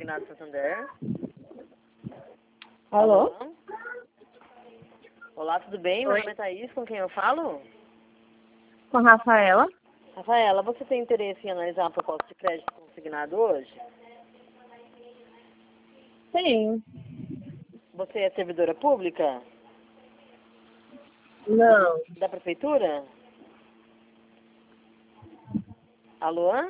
Consignado Santander. Alô? Olá, tudo bem? Meu nome é Thaís, com quem eu falo? Com a Rafaela? Rafaela, você tem interesse em analisar uma proposta de crédito consignado hoje? Sim. Você é servidora pública? Não. Da prefeitura? Alô?